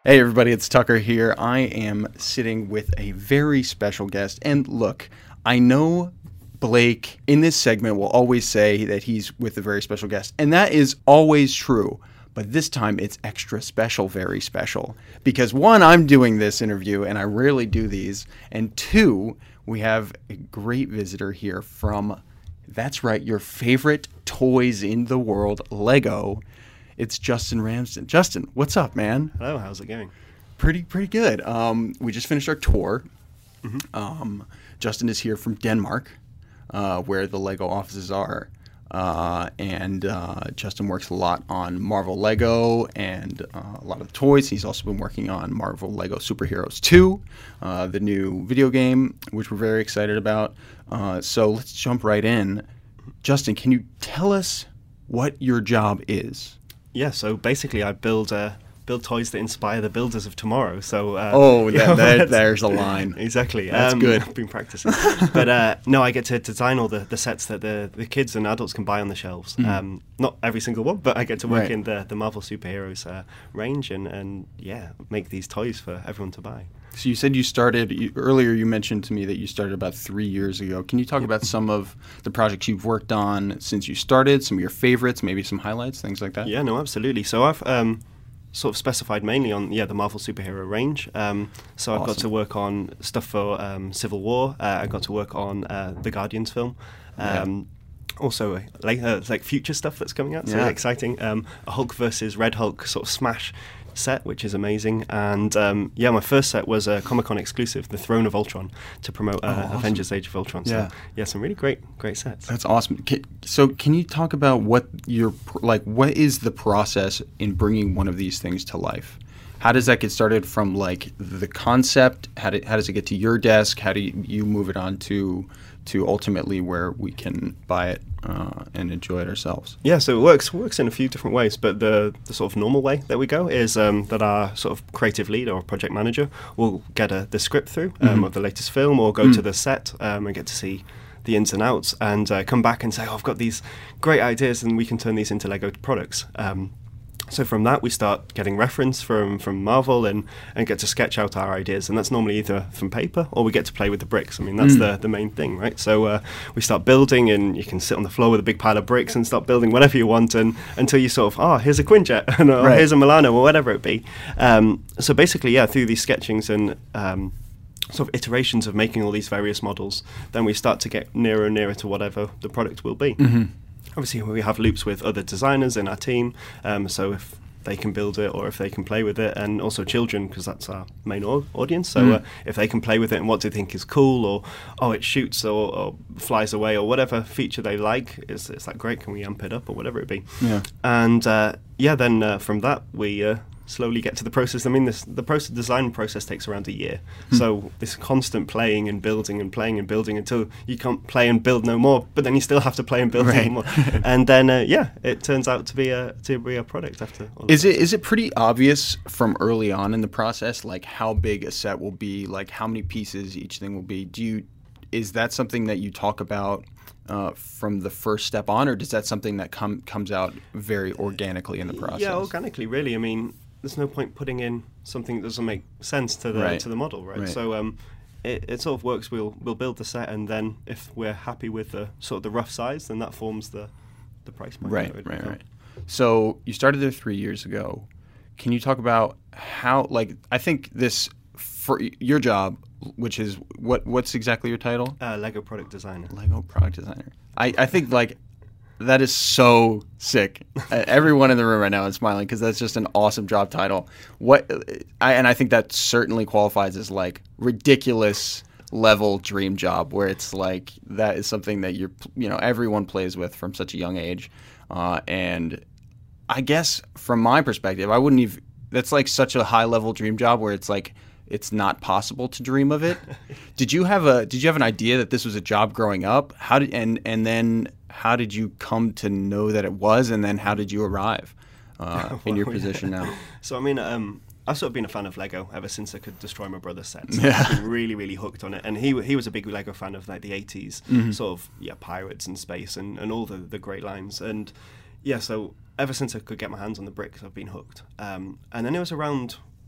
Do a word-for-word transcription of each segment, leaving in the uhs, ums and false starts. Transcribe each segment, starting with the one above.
Hey everybody, it's Tucker here. I am sitting with a very special guest. And look, I know Blake in this segment will always say that he's with a very special guest. And that is always true. But this time it's extra special, very special. Because one, I'm doing this interview and I rarely do these. And two, we have a great visitor here from, that's right, your favorite toys in the world, Lego. It's Justin Ramsden. Justin, what's up, man? Hello, how's it going? Pretty, pretty good. Um, we just finished our tour. Mm-hmm. Um, Justin is here from Denmark, uh, where the Lego offices are. Uh, and uh, Justin works a lot on Marvel Lego and uh, a lot of the toys. He's also been working on Marvel Lego Superheroes two, uh, the new video game, which we're very excited about. Uh, so let's jump right in. Justin, can you tell us what your job is? Yeah, so basically I build uh, build toys that inspire the builders of tomorrow. So uh, Oh, you that, know, that, that's- there's a line. Exactly. That's um, good. I've been practicing. But uh, no, I get to design all the, the sets that the, the kids and adults can buy on the shelves. Mm. Um, not every single one, but I get to work Right. in the, the Marvel Superheroes uh, range and, and, yeah, make these toys for everyone to buy. So you said you started, you, earlier you mentioned to me that you started about three years ago. Can you talk about some of the projects you've worked on since you started, some of your favorites, maybe some highlights, things like that? Yeah, no, absolutely. So I've um, sort of specified mainly on yeah the Marvel superhero range. Um, so I've got Awesome. to work on stuff for um, Civil War. Uh, I got to work on uh, the Guardians film. Um, Also, uh, like, uh, like future stuff that's coming out, so Yeah. exciting. Um, a Hulk versus Red Hulk sort of smash set, which is amazing. And um, yeah, my first set was a Comic Con exclusive, the Throne of Ultron, to promote uh, Oh, awesome. Avengers: Age of Ultron. So Yeah. yeah, some really great, great sets. That's awesome. Can, so can you talk about what your, pr- like, what is the process in bringing one of these things to life? How does that get started from, like, the concept? How, do, how does it get to your desk? How do you, you move it on to, to ultimately where we can buy it uh, and enjoy it ourselves? Yeah, so it works works in a few different ways, but the, the sort of normal way that we go is um, that our sort of creative lead or project manager will get a, the script through um, Mhm. of the latest film or go Mm. to the set um, and get to see the ins and outs and uh, come back and say, oh, I've got these great ideas and we can turn these into Lego products. Um, So from that, we start getting reference from, from Marvel and, and get to sketch out our ideas. And that's normally either from paper or we get to play with the bricks. I mean, that's Mm. the, the main thing, right? So uh, we start building and you can sit on the floor with a big pile of bricks and start building whatever you want and until you sort of, oh, here's a Quinjet and oh, Right. here's a Milano or whatever it be. Um, so basically, yeah, through these sketchings and um, sort of iterations of making all these various models, then we start to get nearer and nearer to whatever the product will be. Mm-hmm. Obviously, we have loops with other designers in our team, um, so if they can build it or if they can play with it, and also children, because that's our main au- audience. So Mm. uh, if they can play with it and what they think is cool, or oh, it shoots or, or flies away, or whatever feature they like, it's, it's like, great, can we amp it up or whatever it be? Yeah. And uh, yeah, then uh, from that, we uh, slowly get to the process. I mean, this, the process, design process takes around a year. Hmm. So this constant playing and building and playing and building until you can't play and build no more, but then you still have to play and build Right. no more. And then, uh, yeah, it turns out to be a to be a product after all of Is that. it is it pretty obvious from early on in the process, like how big a set will be, like how many pieces each thing will be? Do you is that something that you talk about uh, from the first step on, or is that something that come comes out very organically in the process? Yeah, organically, really. I mean, there's no point putting in something that doesn't make sense to the Right. to the model, right? Right. So um, it, it sort of works. We'll we'll build the set, and then if we're happy with the sort of the rough size, then that forms the the price point. Right, that it would right, become. right. So you started there three years ago. Can you talk about how, like, I think this for your job, which is what what's exactly your title? Uh, Lego product designer. Lego product designer. I, I think like that is so sick. Uh, Everyone in the room right now is smiling because that's just an awesome job title. What I and I think that certainly qualifies as like ridiculous level dream job where it's like that is something that you're you know everyone plays with from such a young age, uh, and I guess from my perspective, I wouldn't even. That's like such a high level dream job where it's like it's not possible to dream of it. Did you have a Did you have an idea that this was a job growing up? How did and and then how did you come to know that it was? And then how did you arrive uh, in your Well, position yeah. now? So I mean, um, I've sort of been a fan of Lego ever since I could destroy my brother's sets. Yeah. I've been really, really hooked on it, and he he was a big Lego fan of like the eighties, Mhm. sort of yeah, pirates and space and, and all the the great lines. And yeah, so ever since I could get my hands on the bricks, I've been hooked. Um, and then it was around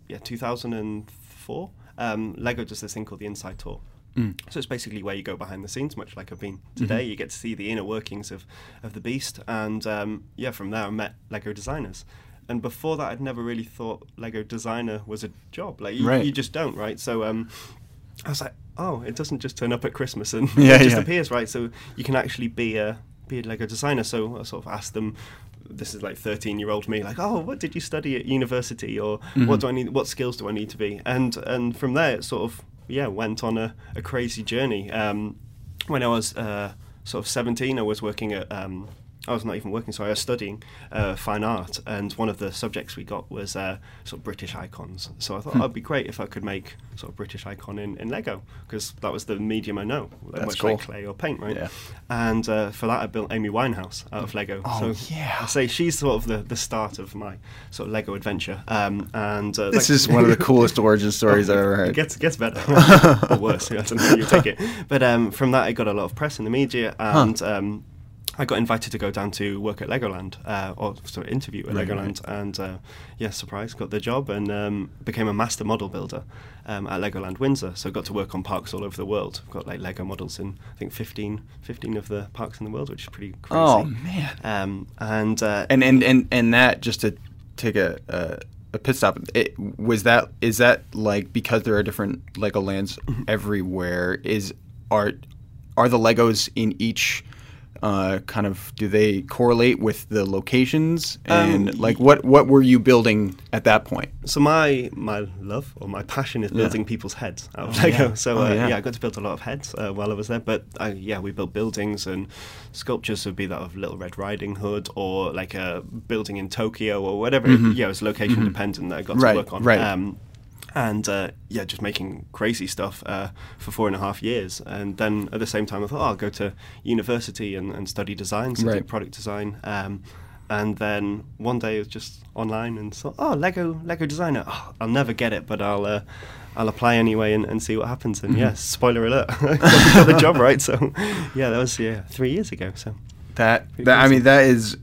yeah two thousand four. Um, Lego does this thing called the Inside Tour. Mm. So it's basically where you go behind the scenes, much like I've been today. Mm-hmm. You get to see the inner workings of, of the beast. And um, yeah, from there I met Lego designers. And before that, I'd never really thought Lego designer was a job. Like you, right. you just don't, right? So um, I was like, oh, it doesn't just turn up at Christmas and yeah, it just yeah. appears, right? So you can actually be a be a Lego designer. So I sort of asked them. This is like thirteen-year-old me, like, oh, what did you study at university, or mm-hmm. what do I need? What skills do I need to be? And and from there, it sort of yeah went on a, a crazy journey. Um, when I was uh, sort of seventeen, I was working at. Um, I was not even working, sorry, I was studying uh, fine art, and one of the subjects we got was uh, sort of British icons. So I thought, hmm. oh, it'd be great if I could make sort of British icon in, in Lego, because that was the medium I know, That's much cool. like clay or paint, right? Yeah. And uh, for that, I built Amy Winehouse out of Lego. Oh, so yeah. I say she's sort of the, the start of my sort of Lego adventure. Um, and uh, This like, is one of the coolest origin stories I've ever It heard. gets gets better, or worse. I don't know how you take it. But um, from that, I got a lot of press in the media, and Huh. um, I got invited to go down to work at Legoland, uh, or sort of interview at Right, Legoland, and uh, yeah, surprise, got the job and um, became a master model builder um, at Legoland Windsor. So got to work on parks all over the world. I've got like Lego models in I think fifteen, fifteen of the parks in the world, which is pretty crazy. Oh man! Um, and, uh, and and and and that, just to take a uh, a pit stop. It, was that is that like, because there are different Legolands everywhere? Is are are the Legos in each uh, kind of, do they correlate with the locations? And Um, like, what what were you building at that point? So my my love or my passion is Yeah. building people's heads out of Oh, Lego. yeah. So Oh, uh, yeah. yeah. I got to build a lot of heads uh, while I was there. But I, yeah, we built buildings and sculptures. Would be that of Little Red Riding Hood, or like a building in Tokyo, or whatever. Mm-hmm. Yeah, it was location Mm-hmm. dependent that I got Right, to work on. right. Um, and uh, yeah, just making crazy stuff uh, for four and a half years. And then at the same time, I thought, oh, I'll go to university and, and study design, so I Right. did product design. Um, and then one day it was just online and thought, oh, Lego Lego designer. Oh, I'll never get it, but I'll uh, I'll apply anyway and, and see what happens. And Mm-hmm. yeah, spoiler alert, got, got the job, right? So yeah, that was yeah three years ago. So That, Pretty that I crazy. mean, that is,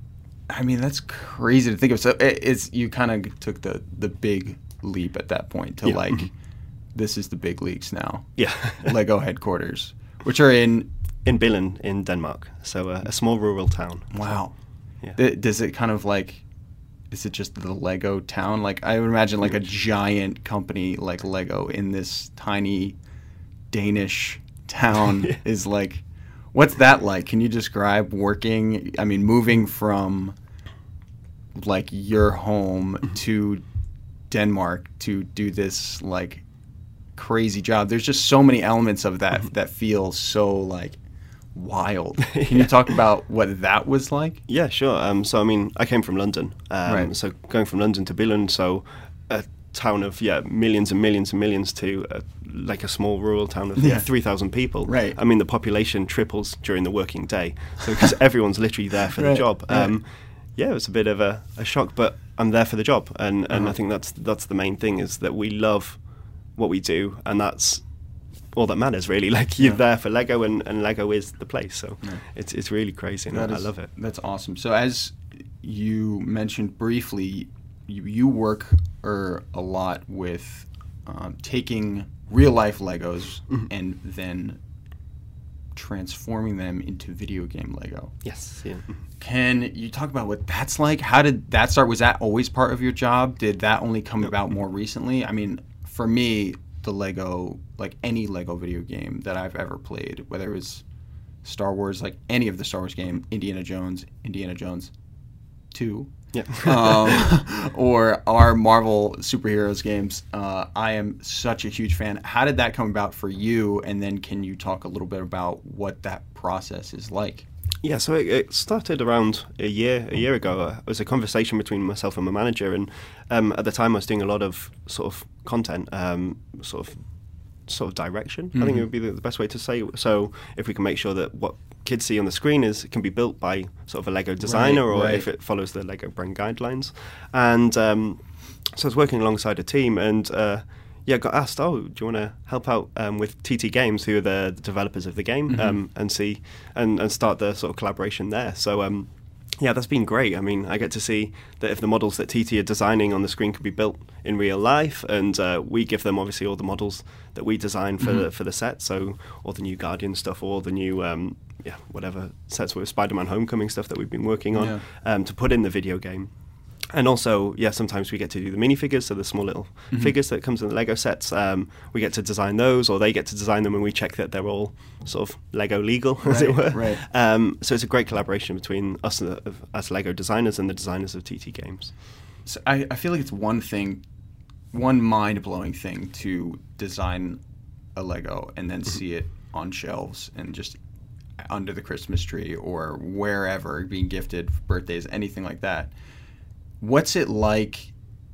I mean, that's crazy to think of. So it, it's, you kind of took the the big leap at that point to Yeah. like, this is the big leagues now. yeah, Lego headquarters, which are in, in Billund in Denmark. So uh, a small rural town. wow. Yeah. Th- Does it kind of like, is it just the Lego town? Like, I would imagine like a giant company like Lego in this tiny Danish town Yeah. is like, what's that like? Can you describe working, I mean, moving from like your home to Denmark to do this like crazy job? There's just so many elements of that that feel so like wild. Can you talk about what that was like? Yeah, sure. Um, so I mean, I came from London. Um, Right. So going from London to Billund, so a town of yeah millions and millions and millions to uh, like a small rural town of yeah, Yeah. three thousand people. Right. I mean, the population triples during the working day, so because everyone's literally there for Right, the job. right. Um, yeah, it was a bit of a, a shock, but I'm there for the job, and, and Uh-huh. I think that's that's the main thing, is that we love what we do, and that's all that matters, really. Like, you're Yeah. there for Lego, and, and Lego is the place, so Yeah. it's it's really crazy, and That I, is- I love it. That's awesome. So as you mentioned briefly, you, you work er, a lot with um, taking real life Legos Mhm. and then transforming them into video game Lego. Yes, yeah. Can you talk about what that's like? How did that start? Was that always part of your job? Did that only come Yep. about more recently? I mean, for me, the Lego, like any Lego video game that I've ever played, whether it was Star Wars, like any of the Star Wars game, Indiana Jones, Indiana Jones two, Yeah. um, or our Marvel superheroes games, uh, I am such a huge fan. How did that come about for you? And then can you talk a little bit about what that process is like? Yeah, so it, it started around a year a year ago. Uh, It was a conversation between myself and my manager, and um, at the time I was doing a lot of sort of content, um, sort of sort of direction. I think Mhm. it would be the, the best way to say. So if we can make sure that what kids see on the screen is can be built by sort of a Lego designer, Right, or right. if it follows the Lego brand guidelines, and um, so I was working alongside a team, and uh, yeah, got asked, oh, do you want to help out um, with T T Games, who are the developers of the game, Mhm. um, and see and, and start the sort of collaboration there. So um, Yeah, that's been great. I mean, I get to see that if the models that T T are designing on the screen could be built in real life, and uh, we give them obviously all the models that we design for mm-hmm. the, for the set. So all the new Guardian stuff, all the new um, yeah whatever sets with Spider-Man Homecoming stuff that we've been working on yeah. um, to put in the video game. And also, yeah, sometimes we get to do the minifigures, so the small little mm-hmm. figures that comes in the Lego sets. Um, we get to design those, or they get to design them, and we check that they're all sort of Lego legal, right, as it were. Right. Um, so it's a great collaboration between us uh, as Lego designers and the designers of T T Games. So I, I feel like it's one thing, one mind-blowing thing to design a Lego and then mm-hmm. see it on shelves and just under the Christmas tree or wherever, being gifted for birthdays, anything like that. What's it like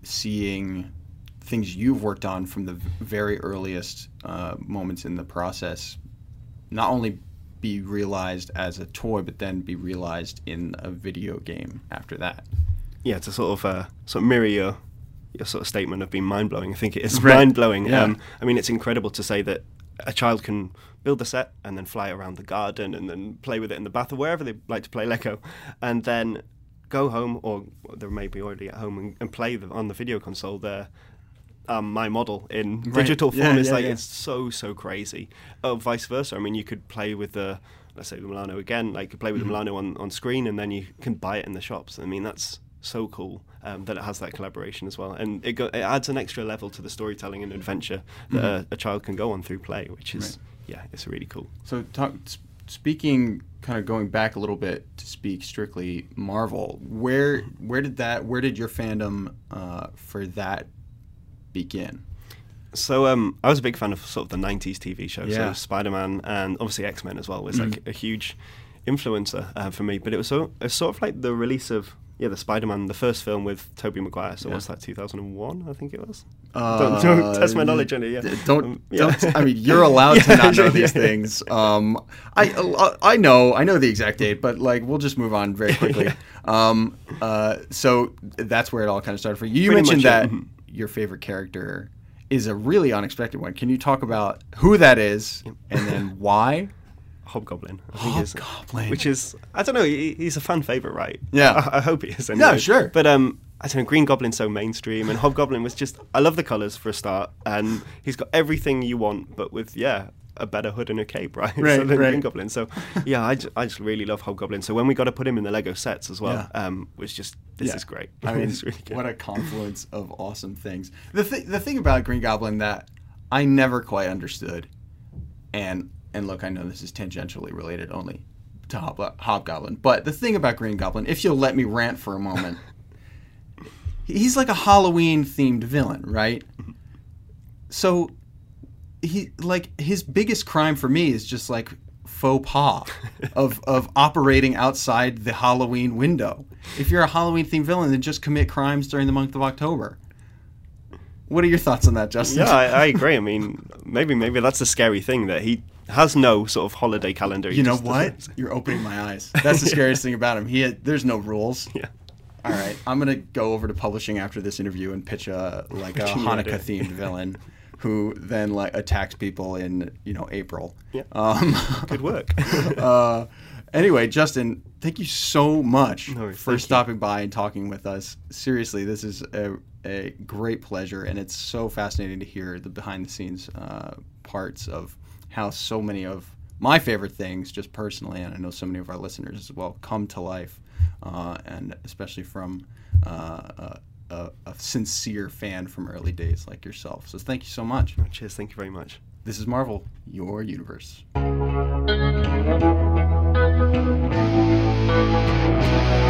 seeing things you've worked on from the very earliest uh, moments in the process not only be realized as a toy, but then be realized in a video game after that? Yeah, to sort of uh, sort of mirror your, your sort of statement of being mind-blowing. I think it is right. mind-blowing. Yeah. Um, I mean, it's incredible to say that a child can build a set and then fly around the garden and then play with it in the bath or wherever they like to play Lego, and then go home, or they may be already at home, and, and play the, on the video console their um, my model in right. digital form. Yeah, it's yeah, like yeah. it's so so crazy. Oh, vice versa. I mean, you could play with the let's say the Milano again. Like you could play with mm-hmm. the Milano on, on screen, and then you can buy it in the shops. I mean, that's so cool um, that it has that collaboration as well, and it, go, it adds an extra level to the storytelling and adventure that mm-hmm. a, a child can go on through play, which is right. yeah, it's really cool. So talk. Speaking, kind of going back a little bit to speak strictly Marvel, where where did that where did your fandom uh, for that begin? So um, I was a big fan of sort of the nineties T V shows, yeah. so Spider-Man and obviously X-Men as well was mm-hmm. like a huge influencer uh, for me. But it was so it was sort of like the release of yeah the Spider-Man, the first film with Tobey Maguire. So yeah. what's that, two thousand one? I think it was. Uh, don't, don't test my knowledge on it. Yeah. Don't. Um, yeah. don't I mean, you're allowed yeah, to not know these yeah. things. Um, I I know I know the exact date, but like we'll just move on very quickly. yeah. um, uh, so that's where it all kind of started for you. You Pretty mentioned much, that yeah. your favorite character is a really unexpected one. Can you talk about who that is Yep. and then why? Hobgoblin, I think is, Hobgoblin. which is I don't know. He, he's a fan favorite, right? Yeah, I, I hope he is. Anyway. No, sure. But um, I don't know. Green Goblin's so mainstream, and Hobgoblin was just. I love the colours for a start, and he's got everything you want, but with yeah, a better hood and a cape, right? Right, so than right. Green Goblin. So yeah, I just, I just really love Hobgoblin. So when we got to put him in the Lego sets as well, Yeah. um, was just this Yeah. is great. I mean, It's really good. what a confluence of awesome things. The th- the thing about Green Goblin that I never quite understood, and and look, I know this is tangentially related only to Hob- Hobgoblin, but the thing about Green Goblin, if you'll let me rant for a moment, he's like a Halloween-themed villain, right? So he like his biggest crime for me is just like faux pas of of operating outside the Halloween window. If you're a Halloween-themed villain, then just commit crimes during the month of October. What are your thoughts on that, Justin? Yeah, I, I agree. I mean, maybe maybe that's the scary thing, that he has no sort of holiday calendar. He You know just what? doesn't- You're opening my eyes. That's the scariest thing about him. He had, there's no rules. Yeah. All right, I'm gonna go over to publishing after this interview and pitch a like a Pitching your idea. Hanukkah-themed villain, who then like attacks people in you know April. Yeah. Um, Good work. uh, anyway, Justin, thank you so much No worries, for thank you. stopping by and talking with us. Seriously, this is a, a great pleasure, and it's so fascinating to hear the behind-the-scenes uh, parts of how so many of my favorite things, just personally, and I know so many of our listeners as well, come to life, uh, and especially from uh, a, a, a sincere fan from early days like yourself. So thank you so much. Oh, cheers. Thank you very much. This is Marvel, your universe.